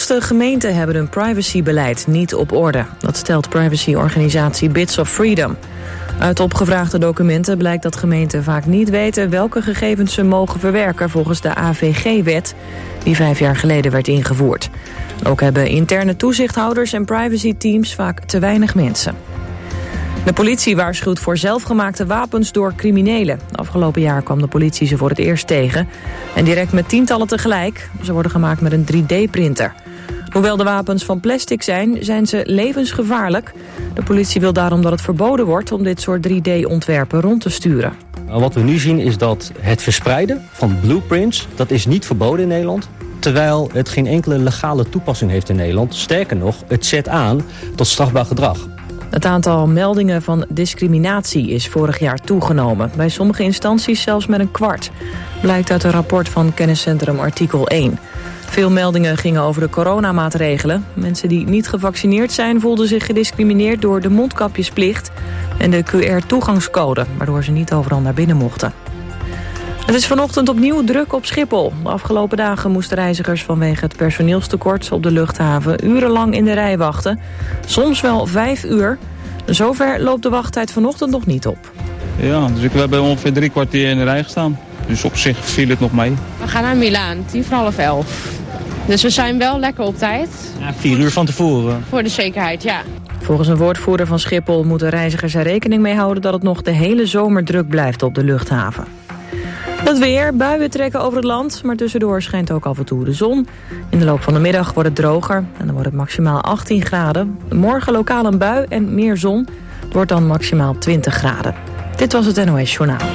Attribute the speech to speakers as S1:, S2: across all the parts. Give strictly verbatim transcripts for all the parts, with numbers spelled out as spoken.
S1: grootste gemeenten hebben hun privacybeleid niet op orde. Dat stelt privacyorganisatie Bits of Freedom. Uit opgevraagde documenten blijkt dat gemeenten vaak niet weten welke gegevens ze mogen verwerken volgens de A V G-wet, die vijf jaar geleden werd ingevoerd. Ook hebben interne toezichthouders en privacyteams vaak te weinig mensen. De politie waarschuwt voor zelfgemaakte wapens door criminelen. Afgelopen jaar kwam de politie ze voor het eerst tegen. En direct met tientallen tegelijk. Ze worden gemaakt met een drie D printer. Hoewel de wapens van plastic zijn, zijn ze levensgevaarlijk. De politie wil daarom dat het verboden wordt om dit soort drie D ontwerpen rond te sturen.
S2: Wat we nu zien is dat het verspreiden van blueprints, dat is niet verboden in Nederland. Terwijl het geen enkele legale toepassing heeft in Nederland. Sterker nog, het zet aan tot strafbaar gedrag.
S1: Het aantal meldingen van discriminatie is vorig jaar toegenomen. Bij sommige instanties zelfs met een kwart. Blijkt uit een rapport van kenniscentrum Artikel één. Veel meldingen gingen over de coronamaatregelen. Mensen die niet gevaccineerd zijn voelden zich gediscrimineerd door de mondkapjesplicht en de Q R-toegangscode, waardoor ze niet overal naar binnen mochten. Het is vanochtend opnieuw druk op Schiphol. De afgelopen dagen moesten reizigers vanwege het personeelstekort op de luchthaven urenlang in de rij wachten. Soms wel vijf uur. Zover loopt de wachttijd vanochtend nog niet op.
S3: Ja, dus we hebben ongeveer drie kwartier in de rij gestaan. Dus op zich viel het nog mee.
S4: We gaan naar Milaan, tien voor half elf. Dus we zijn wel lekker op tijd.
S2: Ja, vier uur van tevoren.
S4: Voor de zekerheid, ja.
S1: Volgens een woordvoerder van Schiphol moeten reizigers er rekening mee houden dat het nog de hele zomer druk blijft op de luchthaven. Het weer, buien trekken over het land, maar tussendoor schijnt ook af en toe de zon. In de loop van de middag wordt het droger en dan wordt het maximaal achttien graden. Morgen lokaal een bui en meer zon. Het wordt dan maximaal twintig graden. Dit was het N O S Journaal.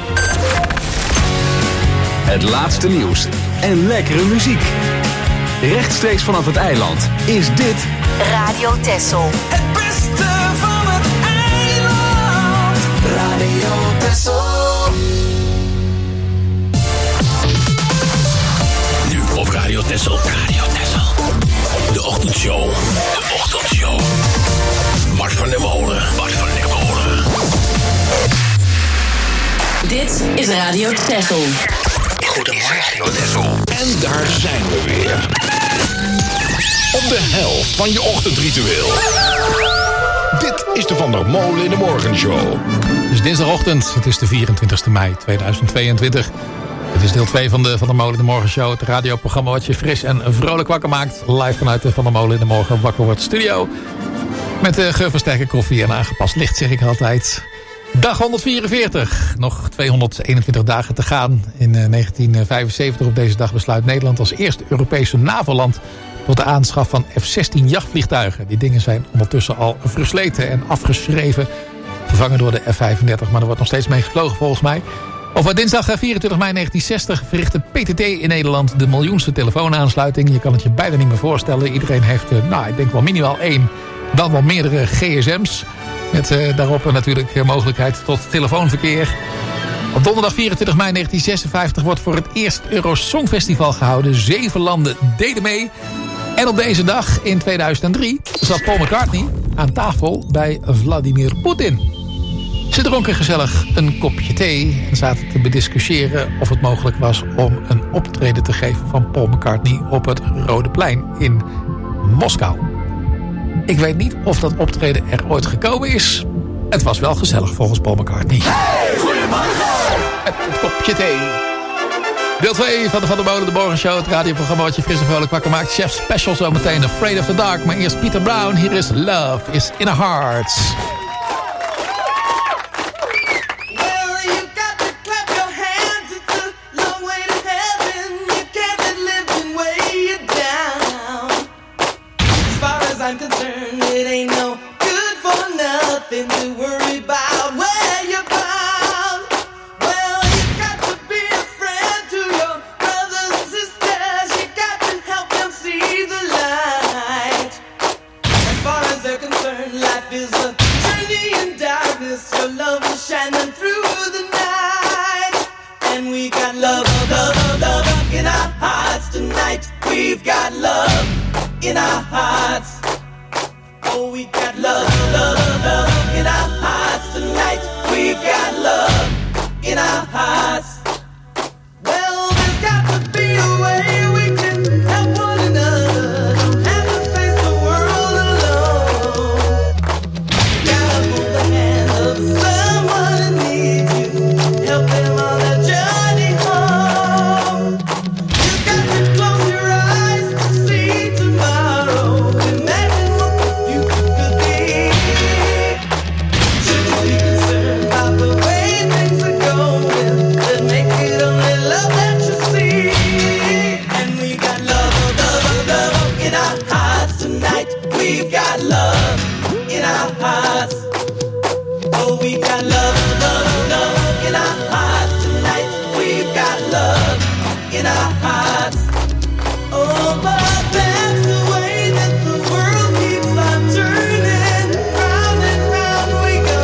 S5: Het laatste nieuws en lekkere muziek. Rechtstreeks vanaf het eiland is dit
S6: Radio Texel.
S7: Het beste van het eiland. Radio Texel.
S8: Nu op Radio Texel. Radio Texel. De ochtendshow. De ochtendshow. Mart van der Molen. Mart van der Molen.
S6: Dit is Radio Texel.
S8: Goedemorgen, Texel. En daar zijn we weer. Op de helft van je ochtendritueel. Dit is de Van der Molen in de Morgenshow.
S9: Het is dinsdagochtend, het is de vierentwintigste mei tweeduizend tweeëntwintig. Het is deel twee van de Van der Molen in de Morgenshow. Het radioprogramma wat je fris en vrolijk wakker maakt. Live vanuit de Van der Molen in de Morgen Wakker Wordt studio. Met de geurversterker koffie en aangepast licht, zeg ik altijd. Dag honderdvierenveertig. Nog tweehonderdeenentwintig dagen te gaan. In negentien vijfenzeventig op deze dag besluit Nederland als eerste Europese NAVO-land tot de aanschaf van F zestien jachtvliegtuigen. Die dingen zijn ondertussen al versleten en afgeschreven. Vervangen door de F vijfendertig, maar er wordt nog steeds mee gevlogen volgens mij. Op dinsdag vierentwintig mei negentien zestig verrichtte P T T in Nederland de miljoenste telefoonaansluiting. Je kan het je bijna niet meer voorstellen. Iedereen heeft, nou, ik denk wel minimaal één, dan wel meerdere G S M's. Met uh, daarop natuurlijk uh, mogelijkheid tot telefoonverkeer. Op donderdag vierentwintig mei negentien zesenvijftig wordt voor het eerst Eurosongfestival gehouden. Zeven landen deden mee. En op deze dag in tweeduizend drie zat Paul McCartney aan tafel bij Vladimir Poetin. Ze dronken gezellig een kopje thee en zaten te bediscussiëren of het mogelijk was om een optreden te geven van Paul McCartney op het Rode Plein in Moskou. Ik weet niet of dat optreden er ooit gekomen is. Het was wel gezellig volgens Paul McCartney.
S7: Hey, goedemorgen!
S9: Met een kopje thee. Deel twee van de Van der Molen de Morgenshow. Het radioprogramma wat je fris en vrolijk wakker maakt. Chef Special zometeen. Afraid of the Dark. Maar eerst Peter Brown. Hier is Love is in Our Hearts.
S7: I'm concerned, it ain't no good for nothing to worry about where you're bound. Well, you got to be a friend to your brothers and sisters. You got to help them see the light. As far as they're concerned, life is a journey in darkness. Your love is shining through the night. And we got love, love, love, love in our hearts tonight. We've got love in our hearts. Oh, we got love, love, love in our hearts tonight. We've got love in our hearts. Well, there's got to be a way we can help one another. Don't have we've got love in our hearts. Oh, we got love, love, love in our hearts tonight. We've got love in our hearts. Oh, but that's the way that the world keeps on turning. Round and round we go.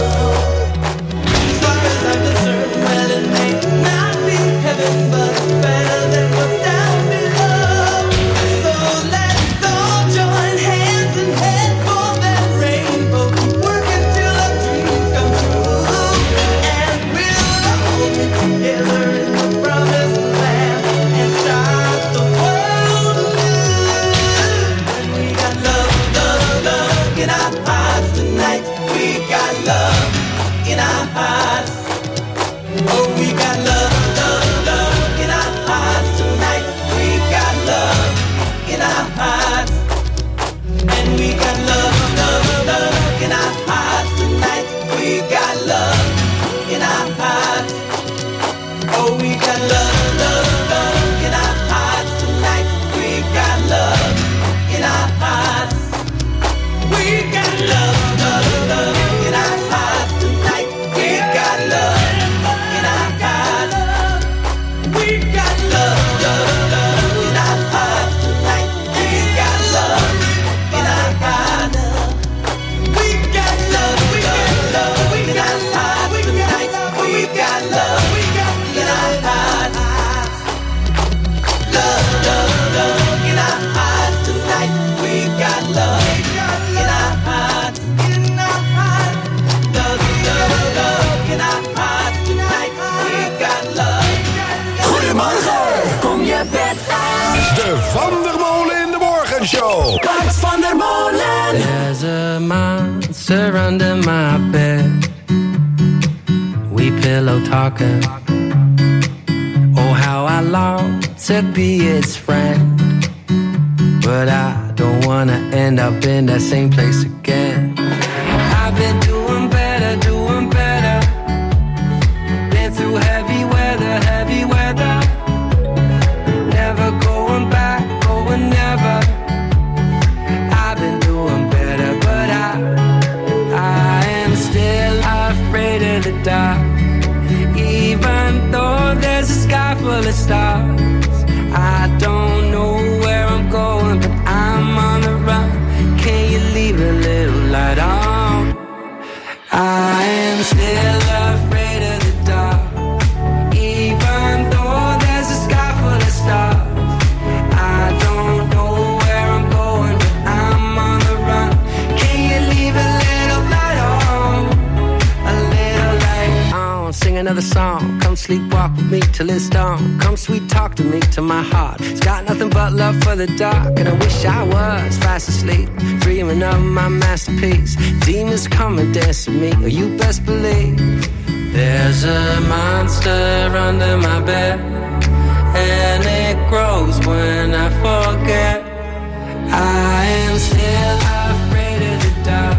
S7: As far as I'm concerned, well, it may not be heaven, but it's better than what's down below. So let's all join hands and head for that rainbow. Work until our dreams come true. And we'll all be together in the promised land and start the world anew. And we got love, love, love in our hearts tonight. We got love in our hearts. Oh, we got love, love, love in our hearts tonight. We got love in our hearts. And we got love, love, love in our hearts tonight. We got love in our hearts. Oh, we got love, love, love in our hearts tonight. We got love in our hearts. We got love, love, love in our hearts tonight. We got love in our hearts. We got love, love, love in our hearts tonight. We got love in our hearts. We got love, we got love, we got love tonight. We got love in our hearts. Love, love, love in our hearts tonight. We got love in our hearts. In our hearts. Love, love, love in our hearts tonight. We got love.
S5: Goedemorgen.
S10: Kom je bed uit.
S8: De Van der Molen in de Morgenshow.
S10: Bart van der Molen.
S11: There's a monster under my bed. We pillow talking. Oh, how I long to be its friend. But I don't wanna end up in that same place again. I've been doing better, doing better. Been through heavy weather, heavy weather. Never going back, going never. I've been doing better, but I, I am still afraid of the dark. Even though there's a sky full of stars, I don't know where I'm going, but I'm on the run. Can you leave a little light on? I am still afraid of the dark. Even though there's a sky full of stars, I don't know where I'm going, but I'm on the run. Can you leave a little light on? A little light on. Sing another song. Come sleepwalk with me till it's dawn. Come sweet talk to me till my heart. It's got nothing but love for the dark. And I wish I was fast asleep, dreaming of my masterpiece. Demons come and dance with me, or you best believe there's a monster under my bed, and it grows when I forget. I am still afraid of the dark.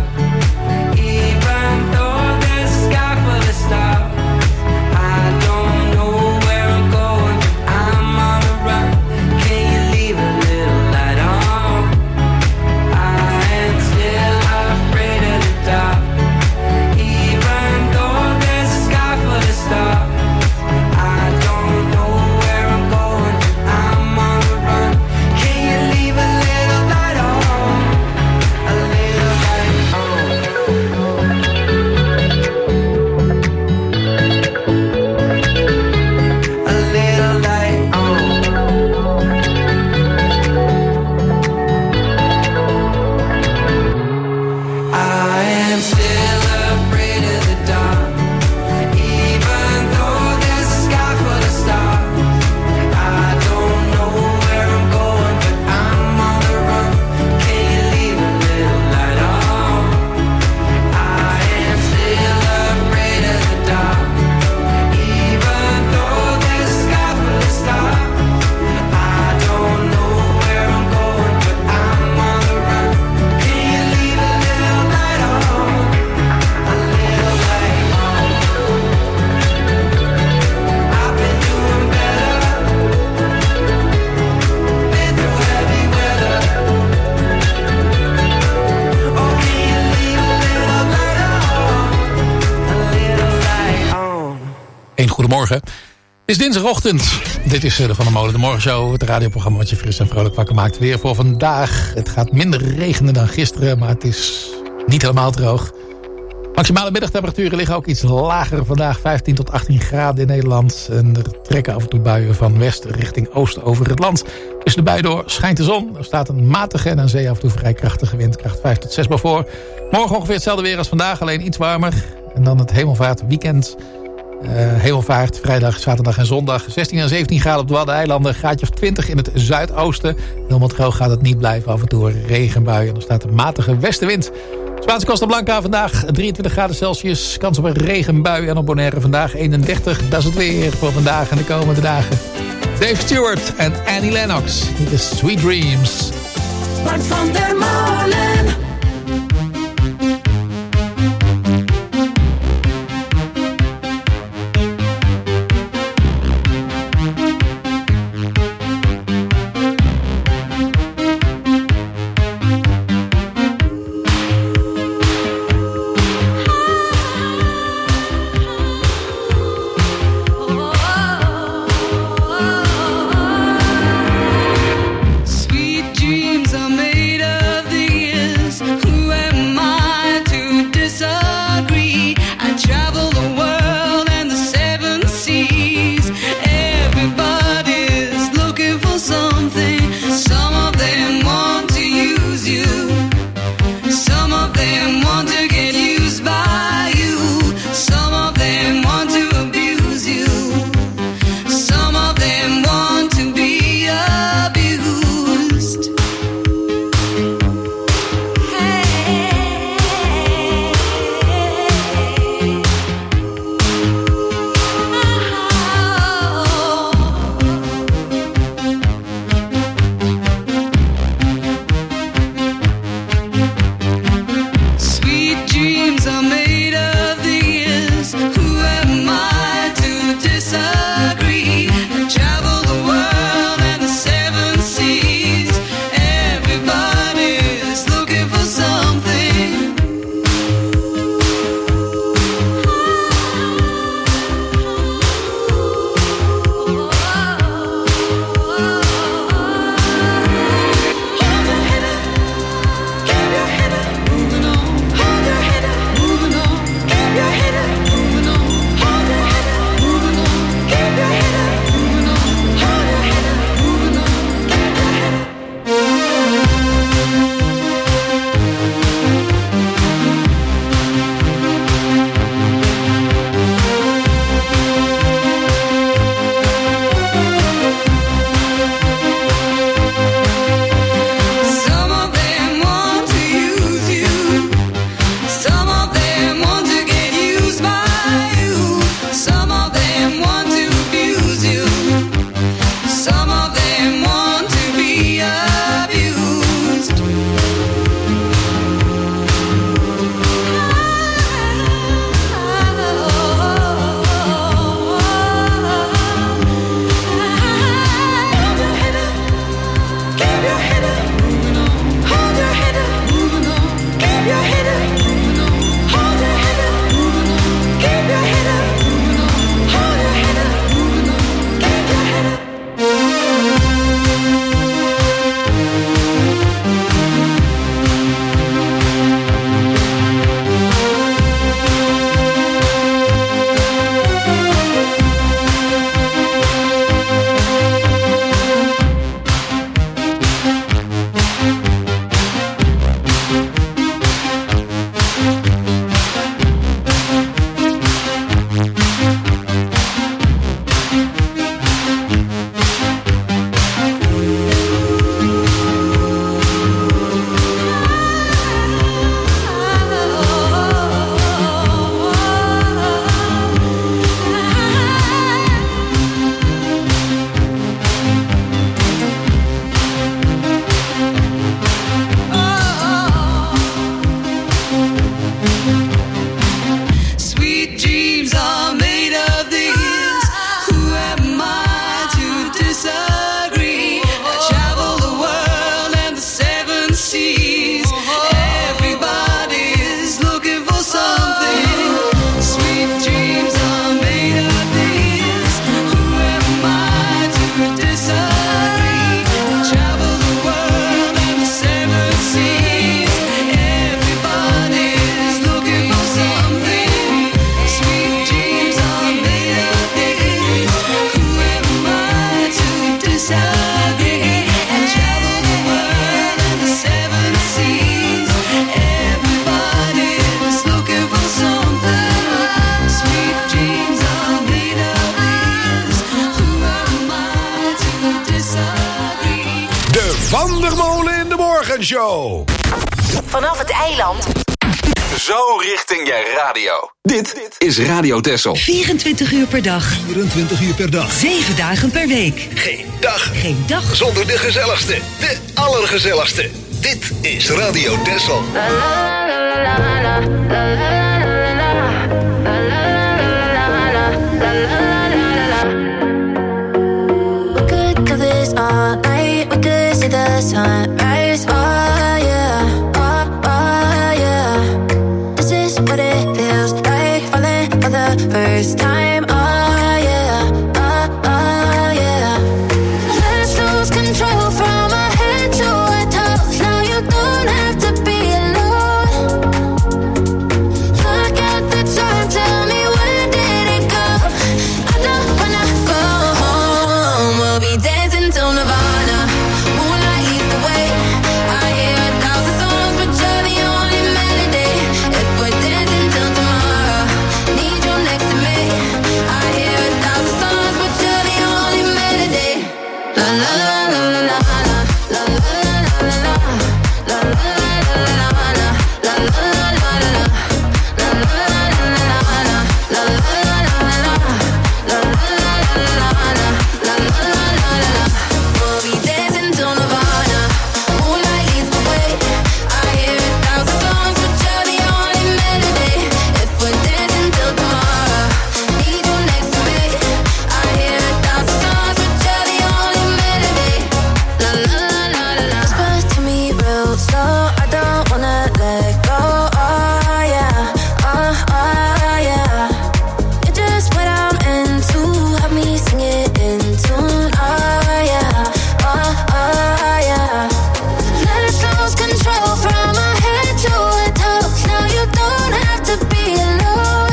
S11: Even though there's a sky full of stars, I don't know where I'm going, but I'm on the run. Can you leave a little light on? I am still afraid of the dark. Even though there's a sky full of stars, I don't know where I'm going, but I'm on the run. Can you leave
S9: Goedemorgen. Het is dinsdagochtend. Dit is de Van der Molen de Morgenshow. Het radioprogramma wat je fris en vrolijk wakker maakt. Weer voor vandaag. Het gaat minder regenen dan gisteren. Maar het is niet helemaal droog. Maximale middagtemperaturen liggen ook iets lager. Vandaag vijftien tot achttien graden in Nederland. En er trekken af en toe buien van west richting oost over het land. Tussen de bui door schijnt de zon. Er staat een matige en aan zee af en toe vrij krachtige wind. Kracht vijf tot zes bij voor. Morgen ongeveer hetzelfde weer als vandaag. Alleen iets warmer. En dan het hemelvaartweekend. Uh, hemelvaart, vrijdag, zaterdag en zondag. zestien en zeventien graden op de Waddeneilanden. Graadje of twintig in het zuidoosten. Helemaal droog gaat het niet blijven. Af en toe een regenbui. En er staat een matige westenwind. Spaanse Costa Blanca vandaag drieëntwintig graden Celsius. Kans op een regenbui. En op Bonaire vandaag eenendertig. Dat is het weer voor vandaag en de komende dagen. Dave Stewart en Annie Lennox. Dit is Sweet Dreams.
S10: Bart van der Molen.
S12: Sweet dreams.
S8: Morgenshow.
S6: Vanaf het eiland.
S5: Zo richting je radio. Dit is Radio Texel.
S12: vierentwintig uur per dag.
S13: vierentwintig uur per dag.
S12: zeven dagen per week.
S13: Geen dag.
S12: Geen dag.
S13: Zonder de gezelligste. De allergezelligste. Dit is Radio Texel.
S14: We could do this all night. We could see the sunrise. Oh yeah. Oh, oh yeah. This is what it feels like. Falling for the first time. Oh yeah. Oh, oh yeah. Let's lose control from our head to our toes. Now you don't have to be alone. Look at the time. Tell me when did it go? I don't wanna go home. We'll be dancing till Nirvana. Moonlight leads the way. I hear a thousand songs, but you're the only melody. If we're dancing till tomorrow, need you next to me. I hear a thousand songs, but you're the only melody. La la la la la la la la la la la la la la la la la. We'll be dancing till Nirvana. Moonlight leads the way. I hear a thousand songs, but you're the only melody. If we're dancing till tomorrow, need you next to me. I hear a thousand songs, but you're the only melody. La la la la la. Whisper to me real slow. I don't wanna let go. Oh yeah. Oh oh yeah. You're just what I'm into. Have me sing it in tune. Oh yeah. Oh oh yeah. Let's lose control from our head to our toes. Now you don't have to be alone.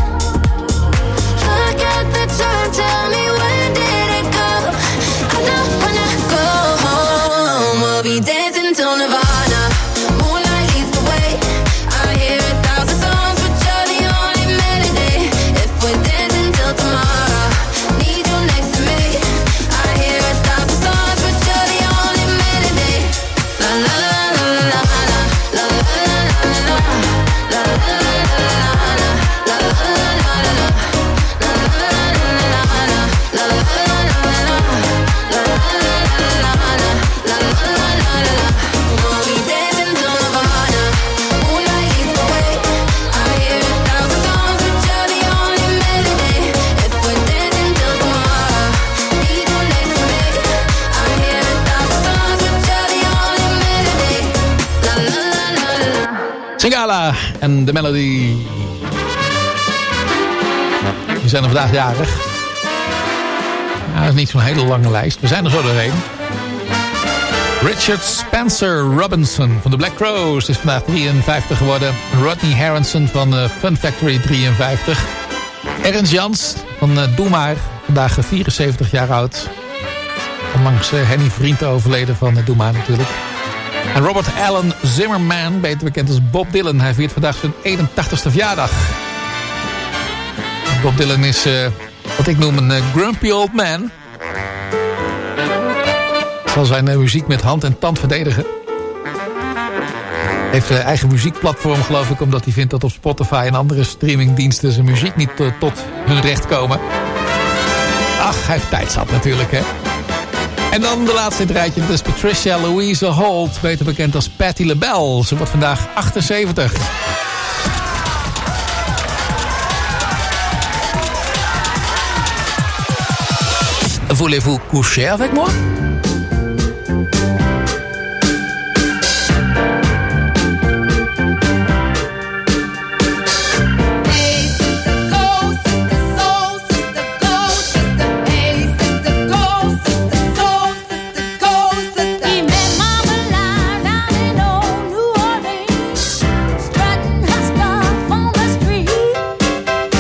S14: Look at the time. Tell me when did it go? I don't wanna go home. We'll be dancing till Nirvana. Moonlight leads the way. I hear a thousand songs, but you're the only melody. If we're dancing till tomorrow, need you next to me. I hear a thousand songs, but you're the only melody. La la la la la la la la la la la la We'll be dancing till Nirvana. Moonlight leads the way. I hear a thousand songs, but you're the only melody. If we're dancing till tomorrow, need you next to me. I hear a thousand songs, but you're the only melody. La la la la la.
S9: Singala en de Melody. We zijn er vandaag jarig. Ja, dat is niet zo'n hele lange lijst. We zijn er zo doorheen. Richard Spencer Robinson van de Black Crowes is vandaag drieënvijftig geworden. Rodney Harrison van uh, Fun Factory drieënvijftig. Ernst Jans van uh, Doe Maar, vandaag vierenzeventig jaar oud. Onlangs uh, Henny Vriend overleden van uh, Doe Maar natuurlijk. En Robert Allen Zimmerman, beter bekend als Bob Dylan. Hij viert vandaag zijn eenentachtigste verjaardag. Bob Dylan is uh, wat ik noem een uh, grumpy old man. Zal zijn uh, muziek met hand en tand verdedigen. Hij heeft een uh, eigen muziekplatform geloof ik, omdat hij vindt dat op Spotify en andere streamingdiensten zijn muziek niet uh, tot hun recht komen. Ach, hij heeft tijd zat natuurlijk, hè. En dan de laatste in het rijtje, dat is Patricia Louise Holt, beter bekend als Patti LaBelle. Ze wordt vandaag achtenzeventig. Voulez-vous coucher avec moi?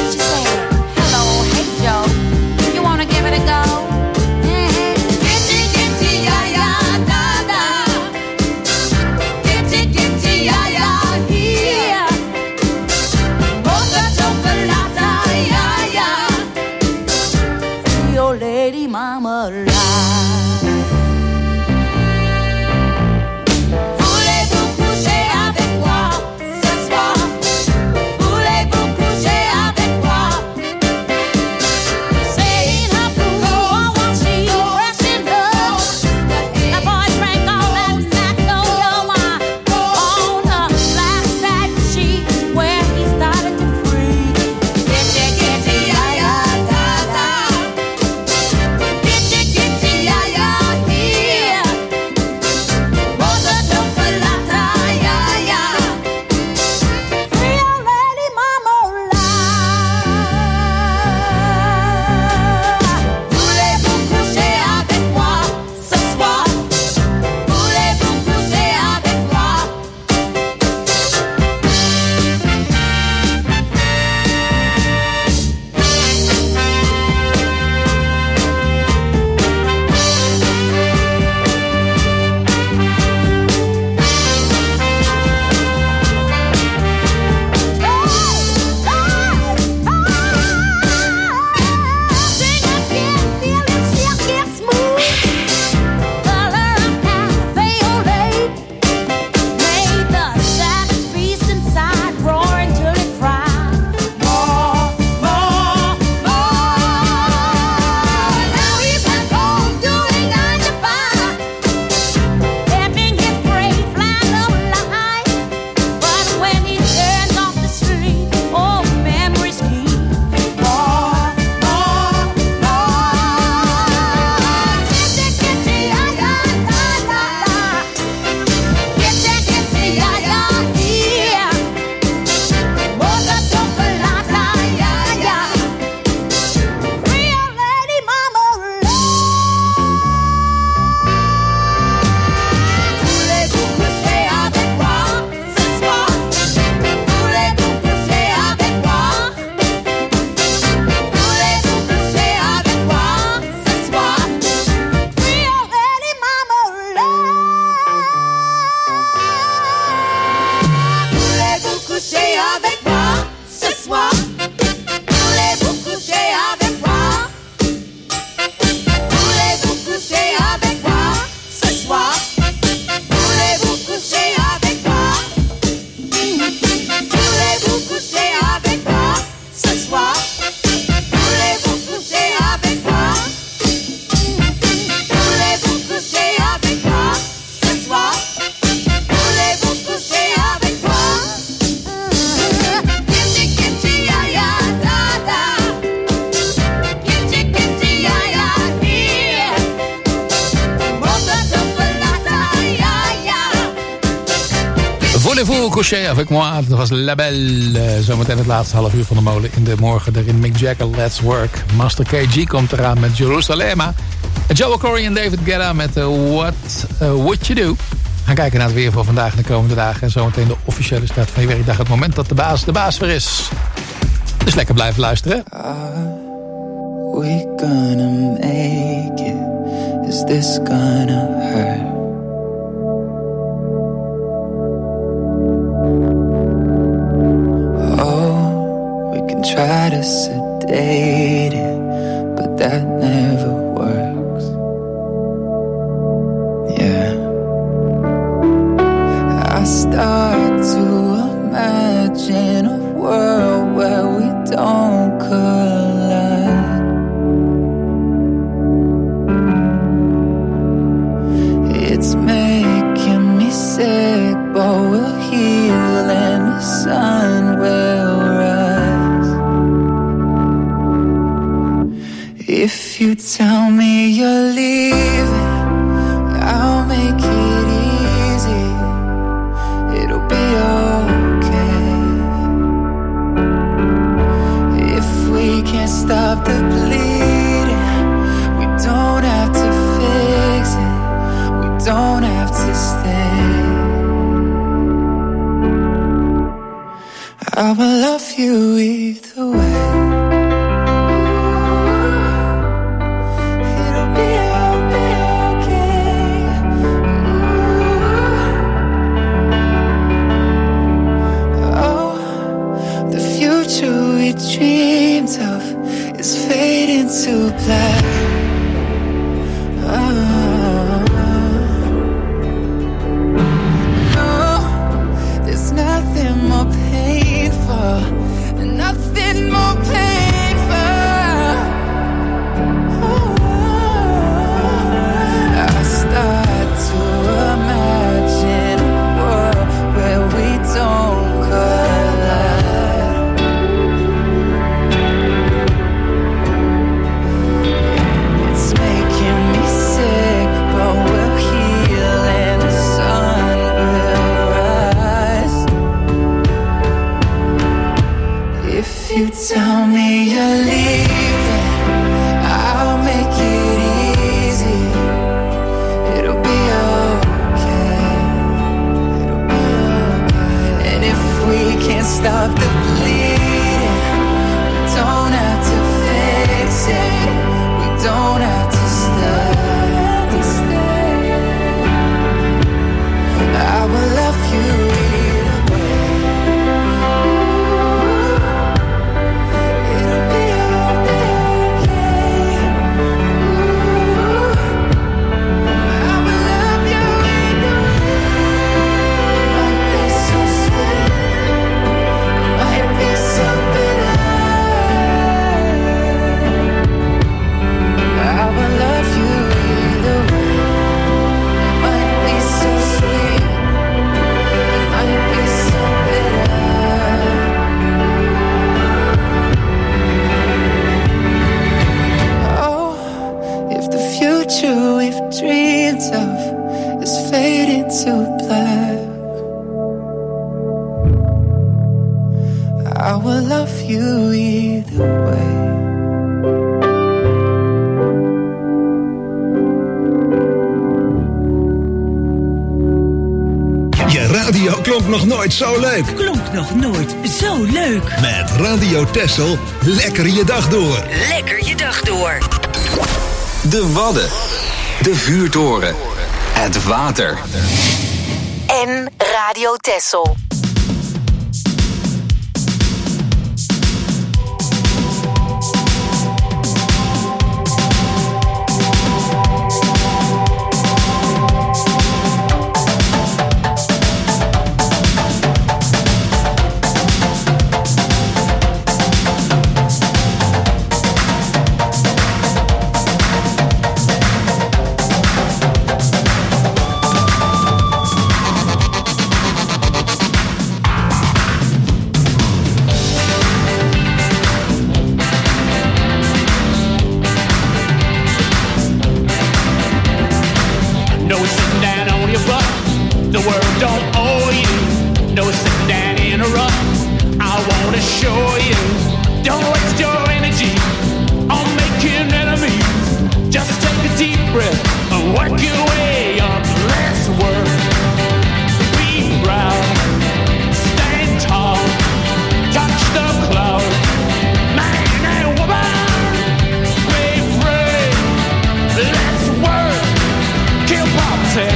S14: Hello, hey Joe, you wanna give it a go? Mm-hmm.
S10: avec moi ce soir? Voulez-vous coucher avec moi? Voulez-vous coucher avec moi ce soir? Voulez-vous coucher avec moi? Voulez-vous coucher avec moi ce soir? Voulez-vous coucher avec moi? Voulez-vous coucher avec moi ce soir? Voulez-vous coucher avec moi? Kitty kitty ya ya da da. Kitty kitty ya ya here. Mocha chocolata ya ya.
S9: Voulez-vous coucher avec moi? Dat was La Belle. Zometeen het laatste half uur van de molen in de morgen. Daarin Mick Jagger, Let's Work. Master K G komt eraan met Jerusalema. Joe Corey en David Guetta met uh, What uh, Would You Do? We gaan kijken naar het weer voor vandaag en de komende dagen. En zometeen de officiële start van je werkdag. Het moment dat de baas de baas weer is. Dus lekker blijven luisteren.
S15: We gonna make it? Is this gonna hurt? Oh, we can try to sedate it, but that never works. Yeah, I start to imagine a world where we don't collide. It's making me sick, but we'll heal and the sun will rise. If you tell me you're leaving, I'll make it easy. It'll be okay. If we can't stop the bleeding, we don't have to fix it. We don't have to stay. I will love you either way. It'll be, it'll be okay. Oh, the future we dreamed of is fading to black. Oh, no, there's nothing more painful, nothing more painful. Oh, I start to imagine a world where we don't collide. It's making me sick, but we'll heal and the sun will rise. If you tell me you're leaving, I'll make it easy. It'll be okay. It'll be okay. And if we can't stop the bleeding, we don't have to fix it. We don't have to stay. I will love you either way. It'll be, it'll be okay. I will love you either way. Might be so sweet, might be so bitter. I will love you either way. It might be so sweet, it might be so bitter. Oh, if the future we've dreamed of is fading to black, I will love you either way.
S13: Je radio klonk nog nooit zo leuk.
S12: Klonk nog nooit zo leuk.
S13: Met Radio Texel, lekker je dag door.
S12: Lekker je dag door.
S5: De Wadden. De vuurtoren. Het water.
S6: En Radio Texel.
S16: don't owe you no sit down interrupt. I wanna show you, don't waste your energy on making enemies. Just take a deep breath and work your way up. Less work, be proud, stand tall, touch the clouds. Man and woman, be free. Let's work, kill poverty.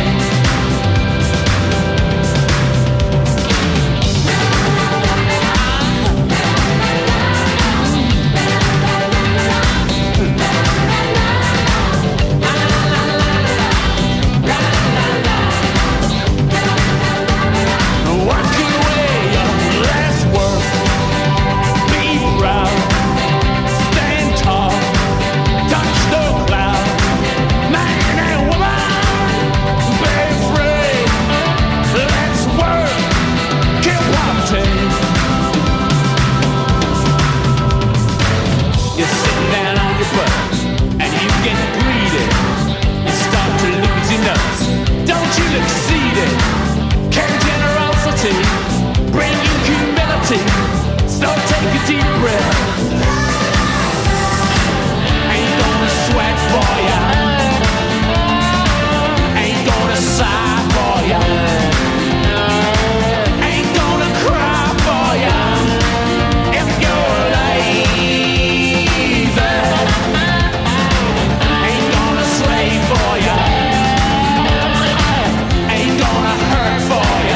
S16: Bring you humility, so take a deep breath. Ain't gonna sweat for ya, ain't gonna sigh for ya, ain't gonna cry for ya. If you're lazy, ain't gonna slave for ya, ain't gonna hurt for ya.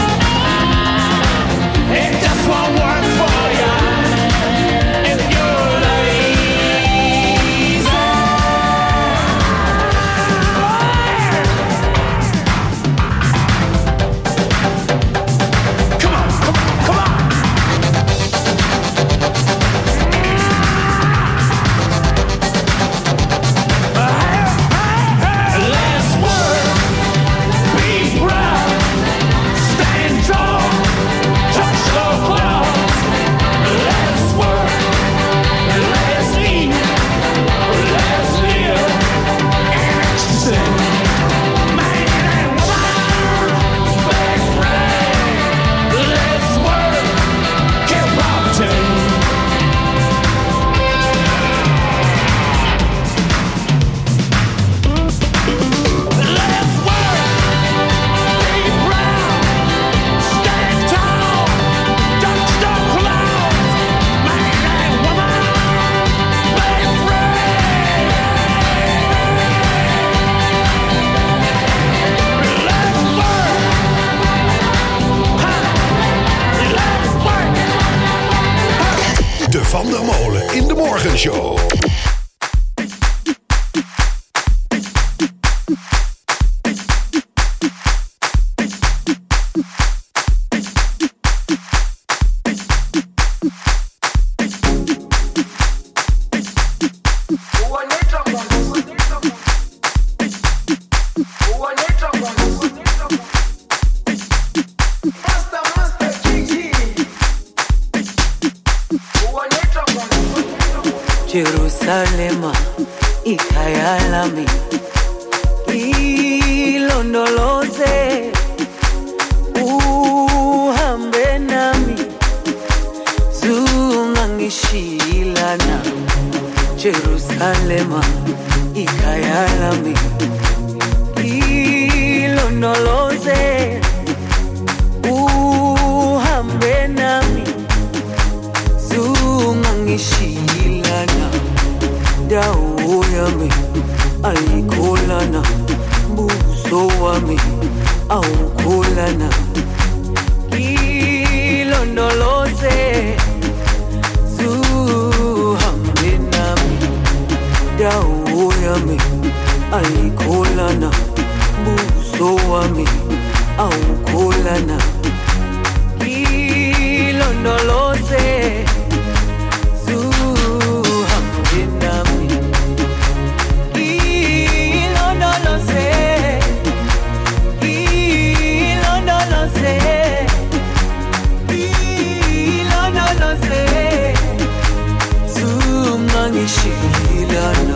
S16: It just won't work for ya if you're lazy. Come on, come on, come on. Let's work, be proud, stand tall. Touch the clouds. Let's work. Let's eat. Let's live in ecstasy. Man and woman, be free. Let's work. Kill poverty. Let's work. Be proud. Stand tall. Touch the clouds, man and woman, be free. Let's work. Ha. Let's work.
S8: De Van der Molen in de Morgenshow.
S17: Jerusalema ikhaya lami ilondoloze uhambe nami zungangishilana Jerusalema ikhaya lami ilondoloze uhambe nami zungangishilana dawo yami ayikholana buso wami awukholana ilondoloze zuhambe nami dawo yami ayikholana buso wami awukholana ilondoloze Shilana,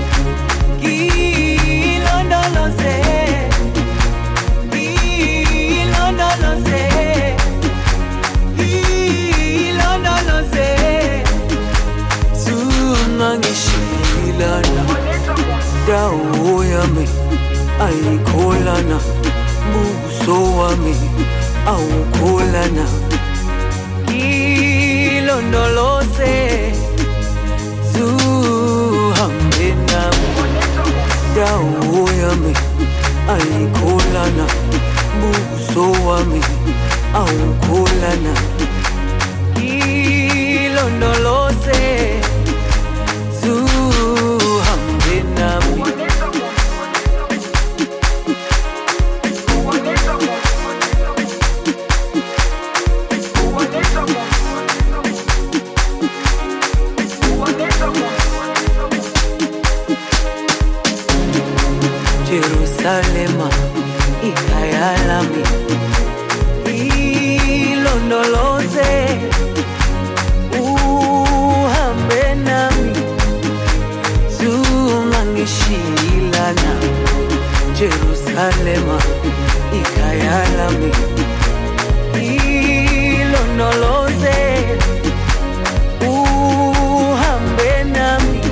S17: Ilondoloze, yami ayikholana buso wami awukholana ilondoloze zuhambe nami dawo yami ayikholana buso wami awukholana ilondoloze zuhambe nami Jerusalema ikhaya lami ilondoloze uhambe nami zungangishilana Jerusalema ikhaya lami ilondoloze uhambe nami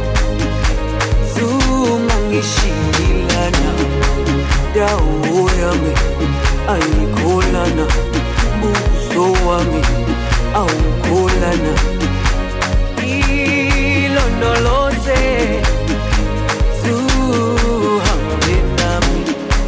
S17: zungangishilana dawo yami ayikholana buso wami awukholana ilondoloze zuhambe nami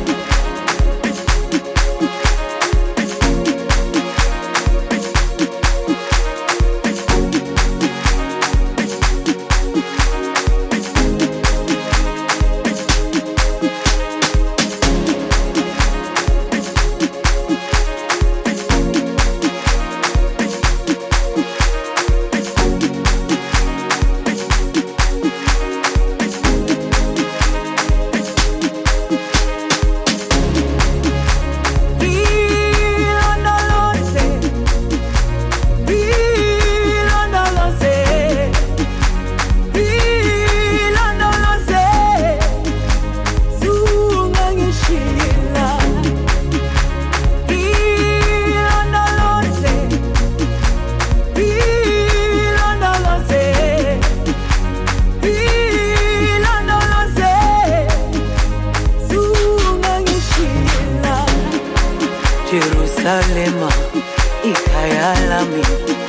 S17: Jerusalema ikhaya lami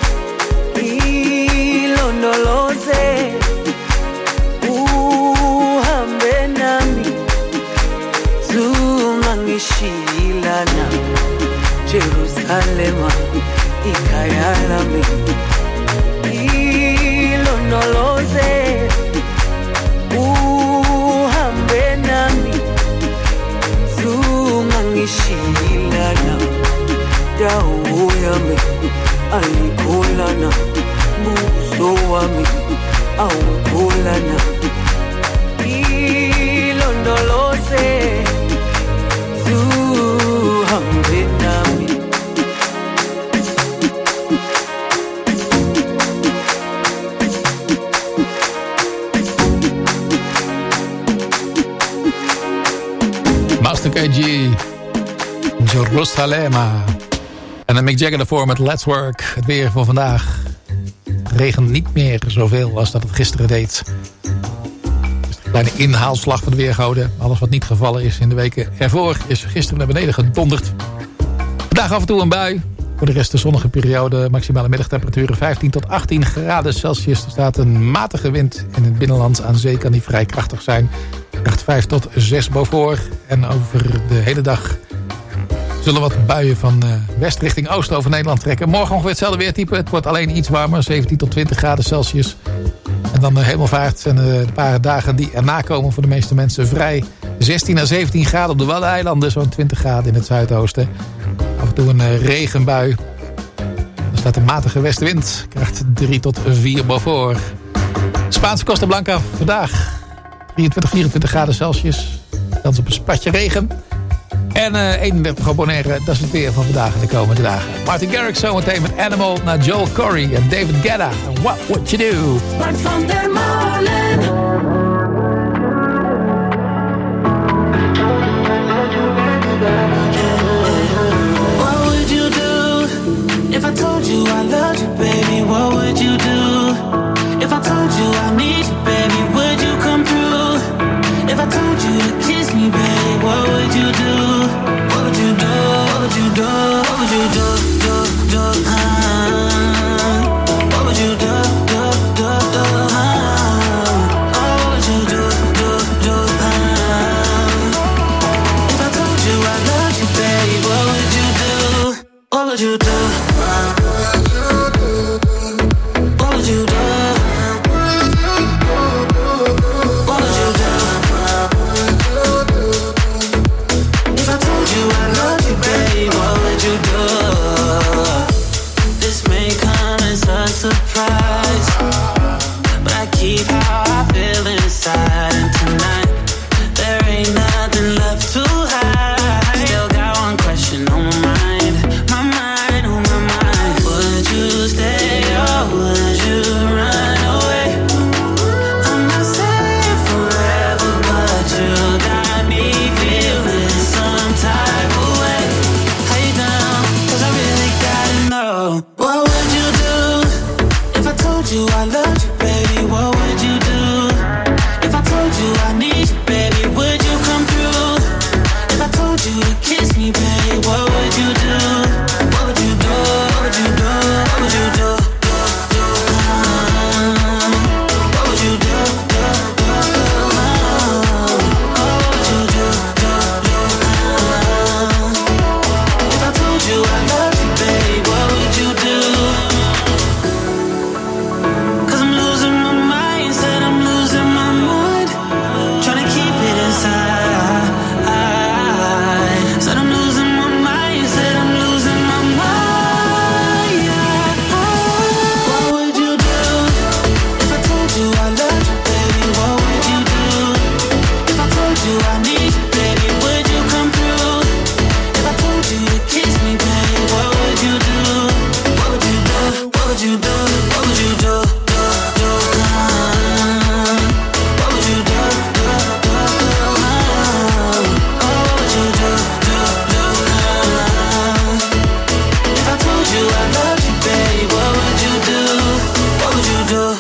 S17: ilondoloze uhambe nami zungangishilana Jerusalema ikhaya lami ilondoloze uhambe nami zungangishilana dawo yami ayikholana buso wami awukholana ilondoloze zuhambe nami
S9: Master K G Jerusalema. En dan Mick Jagger ervoor met Let's Work. Het weer voor vandaag. Het regent niet meer zoveel als dat het gisteren deed. Dus een kleine inhaalslag van het weer gehouden. Alles wat niet gevallen is in de weken ervoor is gisteren naar beneden gedonderd. Vandaag af en toe een bui. Voor de rest de zonnige periode. Maximale middagtemperaturen vijftien tot achttien graden Celsius. Er staat een matige wind in het binnenland. Aan zee kan die vrij krachtig zijn. Kracht vijf tot zes boven. En over de hele dag zullen wat buien van uh, west richting oost over Nederland trekken. Morgen ongeveer hetzelfde weertype. Het wordt alleen iets warmer. zeventien tot twintig graden Celsius. En dan de hemelvaart en de, de paar dagen die erna komen voor de meeste mensen vrij. zestien à zeventien graden op de Waddeneilanden. Zo'n twintig graden in het zuidoosten. Af en toe een uh, regenbui. Er staat een matige westenwind. Kracht drie tot vier boven. Spaanse Costa Blanca vandaag. drieëntwintig, vierentwintig graden Celsius. Kans op een spatje regen. En uh, eenendertig op Bonaire, dat is het weer van vandaag en de komende dagen. Martin Garrix zometeen met Animal naar Joel Corey en David Guetta. En What Would You Do?
S10: Bart van der Molen.
S7: What would you do if I told you I loved you, baby? What would you do if I told you I need you, baby? Would you come through if I told you to kiss would you do? What would you do? What would you do? If I told you I love you, babe, what would you do? This may come as a surprise, but I keep how I feel inside. And tonight, there ain't nothing left to hide. Still got one question on my mind, my mind, on my mind. Would you stay or would you run away? I'm not saying forever, but you got me feeling some type of way. How you down? Cause I really gotta know. What would you do if I told you I loved you, baby? What would you do if I told you I need you, baby? Would you come through? If I told you to kiss me, baby, what would you do? What would you do? What would you do? What would you do? What would you do? If I told you I love you, babe, what would you do? Cause I'm losing my mind, said I'm losing my mind, trying to keep it inside. Said I'm losing my mind, said I'm losing my mind. What would you do if I told you I loved you, baby? What would you do if I told you I need you, baby? Would you come through? If I told you to kiss me, baby, what would you do? What would you do? What would you do? What would you do? What would you do? If I told you I loved you, babe, what would you do? What would you do?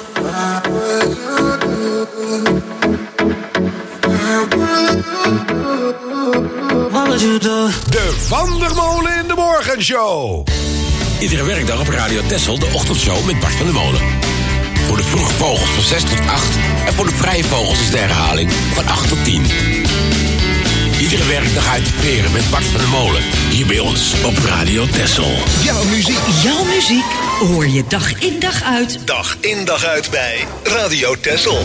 S7: What would you do?
S8: De Van der Molen in de Morgenshow.
S18: Iedere werkdag op Radio Texel de ochtendshow met Bart van der Molen. Voor de vroege vogels van zes tot acht en voor de vrije vogels is de herhaling van acht tot tien. Iedere werkdag uit de veren met Bart van der Molen. Hier bij ons op Radio Texel.
S8: Jouw muziek.
S12: Jouw muziek hoor je dag in dag uit.
S13: Dag in dag uit bij Radio Texel.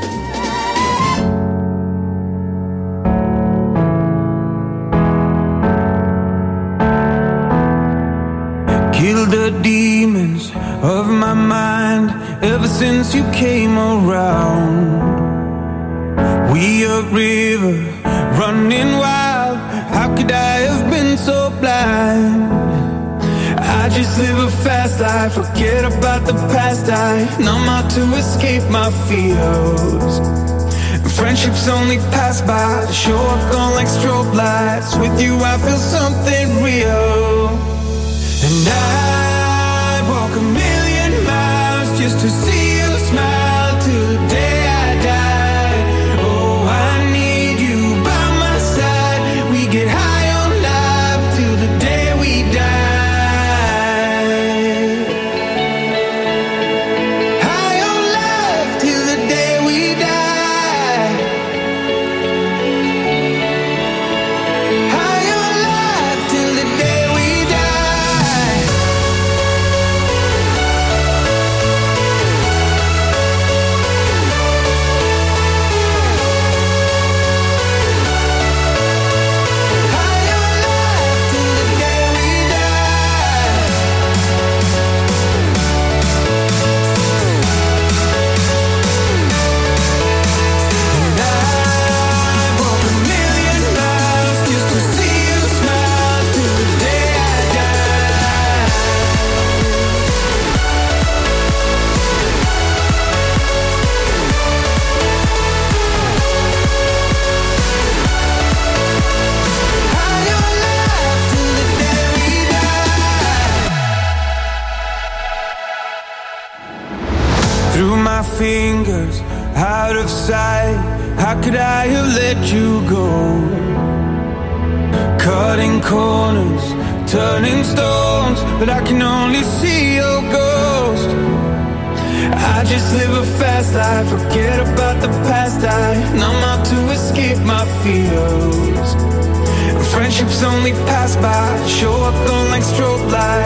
S17: Kill the demons of my mind ever since you came around. We a river running wild. How could I have been so blind? I just live a fast life, forget about the past. I numb out to escape my fears. Friendships only pass by, show up on like strobe lights. With you I feel something real. And I'd walk a million miles just to see you smile till the day I die. Oh, I need you by my side. We get high on life till the day we die. High on life till the day we die. High on life till the day we die. Through my fingers, out of sight. How could I have let you go? Cutting corners, turning stones, but I can only see your ghost. I just live a fast life, forget about the past. I numb out to escape my fears. Friendships only pass by, show up on like strobe lights.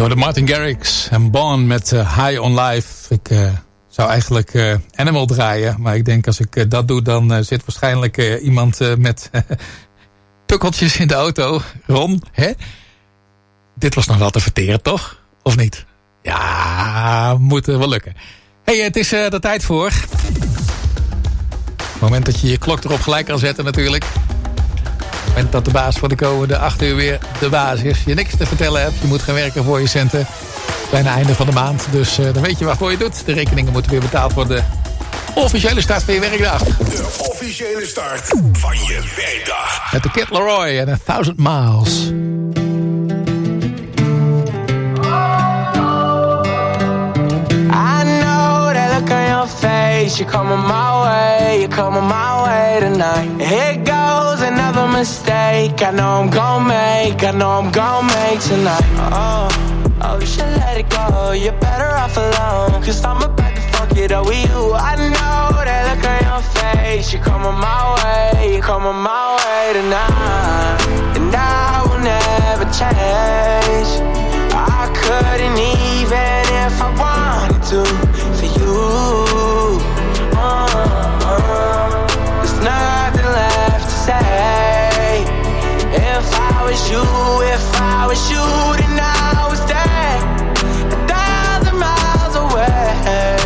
S9: Door de Martin Garrix en Bon met uh, High on Life. Ik uh, zou eigenlijk uh, Animal draaien. Maar ik denk als ik uh, dat doe, dan uh, zit waarschijnlijk uh, iemand uh, met uh, pukkeltjes in de auto. Ron, hè? Dit was nog wel te verteren, toch? Of niet? Ja, moet uh, wel lukken. Hey, het is uh, de tijd voor. Het moment dat je je klok erop gelijk kan zetten natuurlijk. Het moment dat de baas voor de komende acht uur weer de baas is. Je niks te vertellen hebt. Je moet gaan werken voor je centen. Bijna einde van de maand. Dus uh, dan weet je waarvoor je doet. De rekeningen moeten weer betaald worden. Officiële start van je werkdag.
S8: De officiële start van je werkdag.
S9: Met de Kid Laroi en A Thousand Miles.
S15: I know that look on your face. You're coming my way, you're coming my way tonight. Here goes another mistake. I know I'm gon' make, I know I'm gon' make tonight. Oh, oh, you should let it go. You're better off alone. Cause I'm about to fuck it up with you. I know that look on your face. You're coming my way, you're coming my way tonight. And I will never change. I couldn't even if I wanted to for you. Uh-uh. There's nothing left to say. If I was you, if I was you, then I would stay a thousand miles away.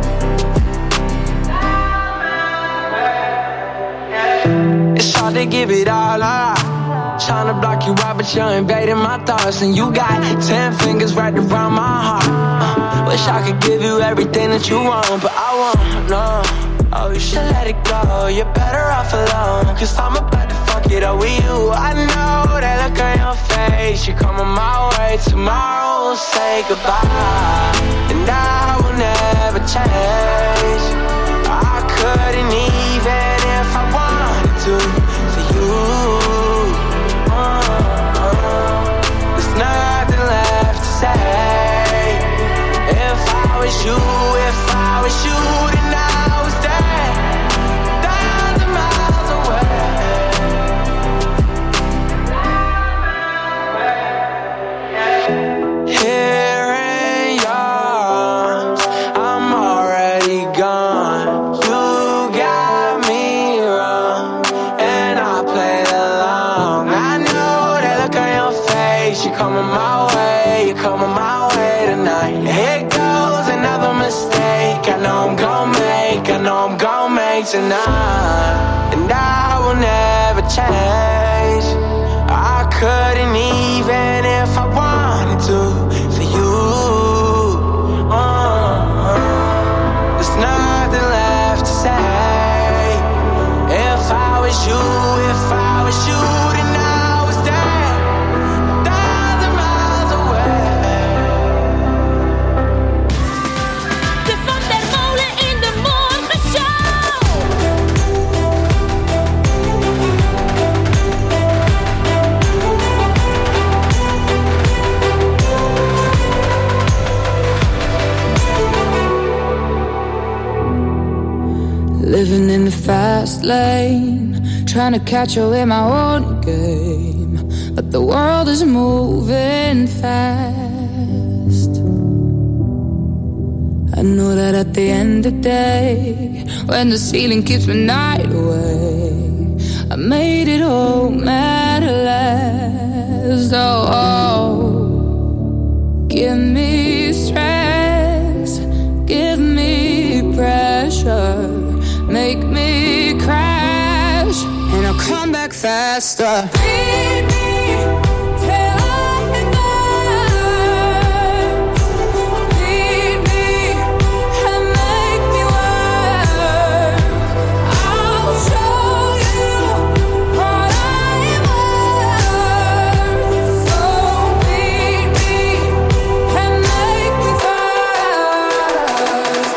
S15: It's hard to give it all up. Tryna block you out, but you're invading my thoughts. And you got ten fingers right around my heart. uh, Wish I could give you everything that you want, but I won't, no. Oh, you should let it go, you're better off alone. Cause I'm about to fuck it up with you. I know that look on your face. You're coming my way, tomorrow we'll say goodbye. And I will never change. I couldn't even if I wanted to for you. There's nothing left to say. If I was you, if I was you, then I would stay a thousand miles away. Here in your arms, I'm already gone. You got me wrong, and I played along. I know that look on your face. You're coming my way, you're coming my way tonight. Here goes another mistake. I know I'm gon' make, I know I'm gon' make tonight. And I will never change. I couldn't even if I wanted to for you. uh, There's nothing left to say. If I was you, if I was you, then I would stay a thousand miles away.
S10: De Van der Molen in de Morgenshow.
S19: Living in the fast lane, trying to catch up in my own game, but the world is moving fast. I know that at the end of the day, when the ceiling keeps me night away, I made it home at last. Oh, oh, give me stress, give me pressure, make me crash, and I'll come back faster. Beat me till it burns. Beat me and make me work. I'll show you what I'm worth. So beat me and make me first.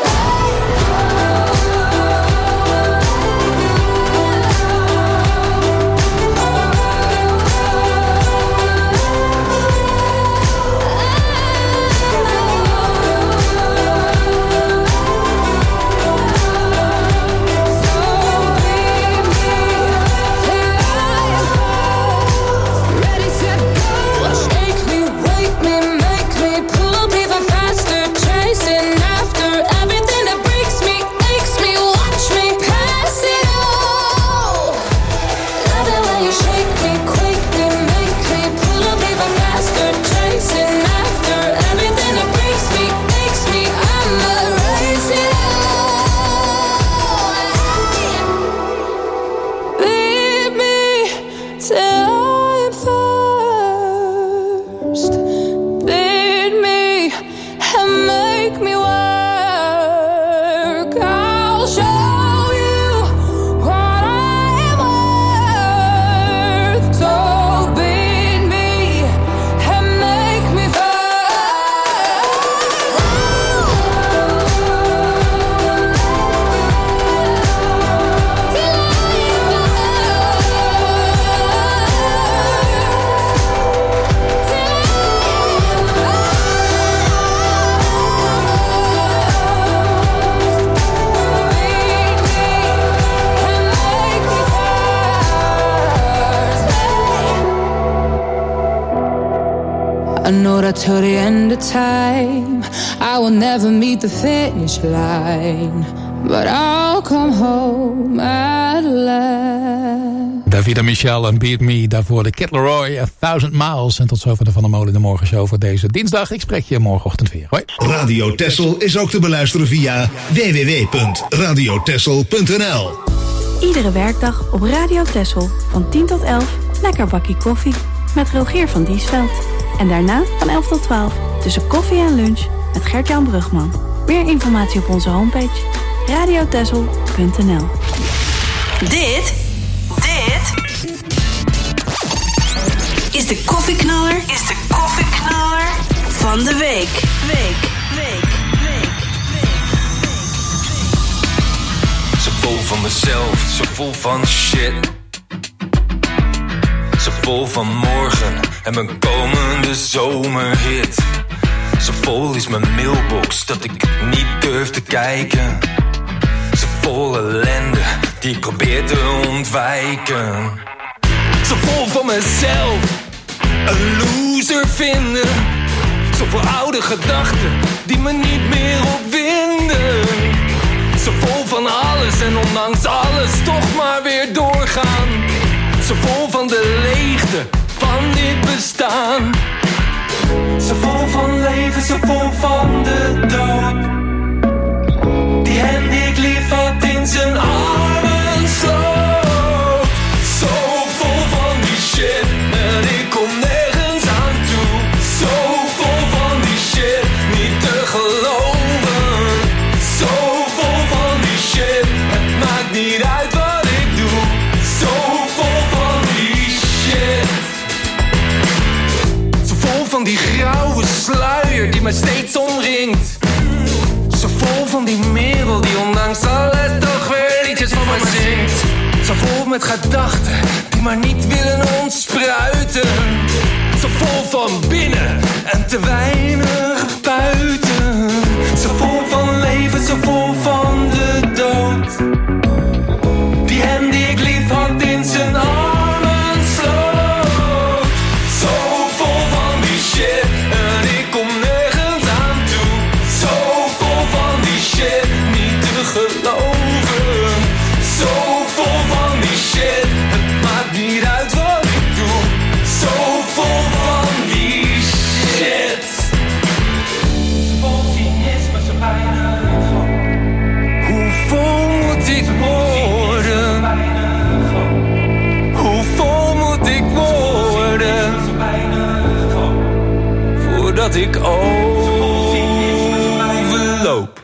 S19: I know that till the end of time I will never meet the finish line, but I'll come home at last.
S9: Davida Michel en Beat Me, daarvoor de Kid Laroi, A Thousand Miles. En tot zover de Van der Molen in de Morgenshow voor deze dinsdag. Ik spreek je morgenochtend weer. Hoi.
S8: Radio Texel is ook te beluisteren via w w w punt radio texel punt n l.
S20: Iedere werkdag op Radio Texel van tien tot elf lekker bakkie koffie met Rogier van Diesveld. En daarna van elf tot twaalf tussen koffie en lunch met Gert-Jan Brugman. Meer informatie op onze homepage radio texel punt n l.
S12: Dit, dit is de koffieknaller, is de koffieknaller van de week. Week, week, week, week.
S21: Zo vol van mezelf, zo vol van shit. Zo vol van morgen en mijn komende zomerhit. Zo vol is mijn mailbox dat ik niet durf te kijken. Zo vol ellende die ik probeer te ontwijken. Zo vol van mezelf, een loser vinden. Zo vol oude gedachten die me niet meer opwinden. Zo vol van alles en ondanks alles toch maar weer doorgaan. Zo vol van de leegte van dit bestaan. Zo vol van leven, zo vol van de dood. Die hen die ik lief had in zijn armen sloot. Zo vol van die shit en ik kom nergens aan toe. Zo vol van die shit, niet te geloven. Zo vol van die shit, het maakt niet uit wat ik doe. Zo vol van die shit. Zo vol van die grauwe sluier die mij steeds omringt. Zo vol van die merel die ondanks alles toch weer liedjes van mij zingt. Zo vol met gedachten die maar niet willen ontspruiten. Zo vol van binnen en te weinig buiten. Zo vol van leven, zo vol van de dood. Die hem die ik lief had in zijn armen sloot. Zo vol van die shit en ik kom nergens aan toe. Zo vol van die shit, niet te geloven. Zo vol van die shit, het maakt niet uit wat ik doe. Zo vol van die shit. Zo vol cynisme, zo weinig hoop. Hoe vol moet ik worden? Hoe vol moet ik worden? Voordat ik overloop.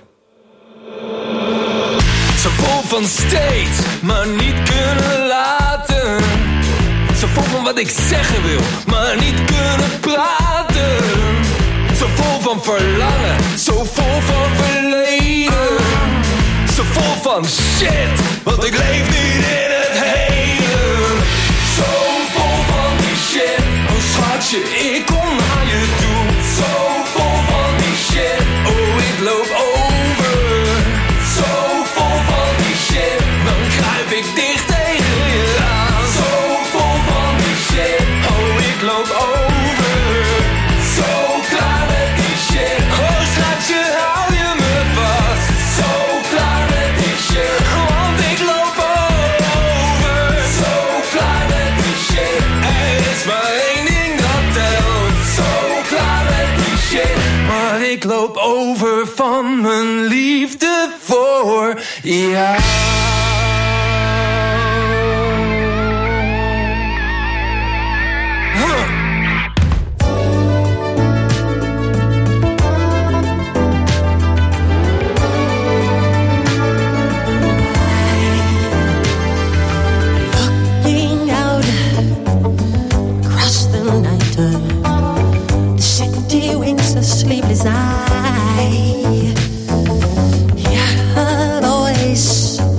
S21: Zo vol van steeds, maar niet kunnen laten. Zo vol van wat ik zeggen wil, maar niet kunnen praten. Zo vol van verlangen, zo vol van verleden. Zo vol van shit, want ik leef niet in het heden. Zo vol van die shit, oh schatje, ik kom naar je toe. Zo vol van die shit, oh ik loop over. Zo vol van die shit, dan kruip ik dicht tegen je aan. Zo vol van die shit, oh ik loop over. Zo klaar met die shit, oh schatje, hou je me vast. Zo klaar met die shit, want ik loop over. Zo klaar met die shit, er is maar één ding dat telt. Zo klaar met die shit, maar ik loop over van mijn liefde voor jou.
S22: Looking out across the night, the city winks a sleepless eye. Yeah, a voice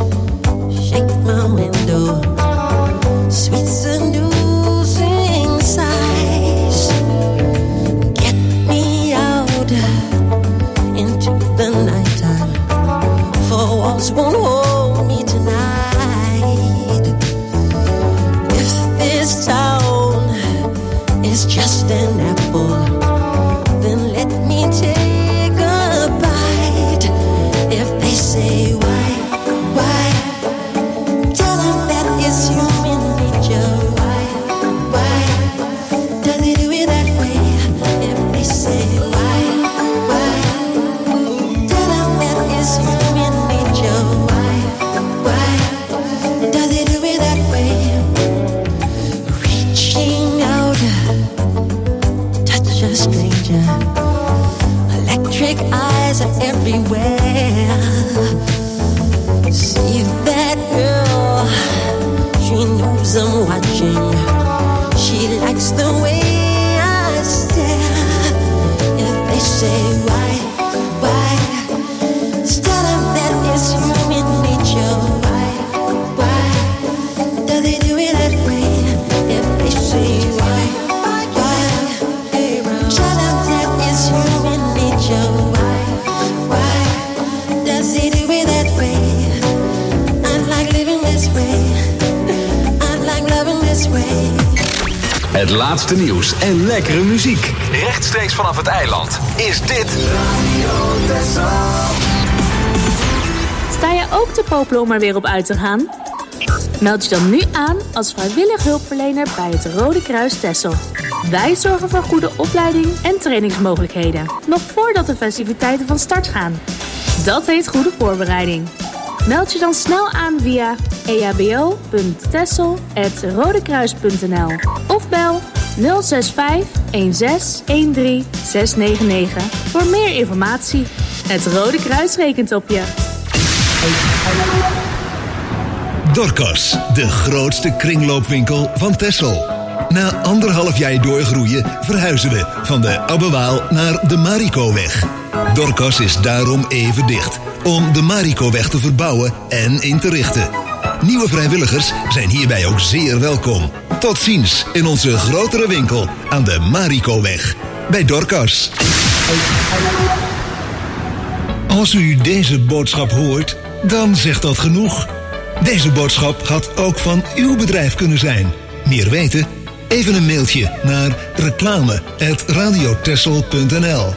S22: watching. She likes the way I stare. If they say why, why, tell them that it's human nature. Why, why, does he do it that way? If they say why, why, tell them that it's human nature. Why, why, does he do it that way? I like living this way. I like loving this way.
S5: Het laatste nieuws en lekkere muziek. Rechtstreeks vanaf het eiland is dit Radio Texel.
S2: Sta je ook te popelen om er weer op uit te gaan? Meld je dan nu aan als vrijwillig hulpverlener bij het Rode Kruis Texel. Wij zorgen voor goede opleiding en trainingsmogelijkheden. Nog voordat de festiviteiten van start gaan. Dat heet goede voorbereiding. Meld je dan snel aan via e h b o punt texel apenstaartje rodekruis punt n l of bel nul zes vijf een zes een drie zes negen negen voor meer informatie. Het Rode Kruis rekent op je.
S13: Dorcas, de grootste kringloopwinkel van Texel. Na anderhalf jaar doorgroeien verhuizen we van de Abbewaal naar de Marikoweg. Dorcas is daarom even dicht, om de Marikoweg te verbouwen en in te richten. Nieuwe vrijwilligers zijn hierbij ook zeer welkom. Tot ziens in onze grotere winkel aan de Marikoweg bij Dorcas. Als u deze boodschap hoort, dan zegt dat genoeg. Deze boodschap had ook van uw bedrijf kunnen zijn. Meer weten? Even een mailtje naar reclame apenstaartje radiotexel punt n l.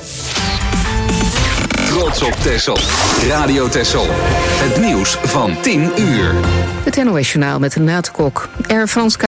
S5: Trots op Texel. Radio Texel. Het nieuws van tien uur.
S3: Het N O S-journaal met Renate Kok. Air France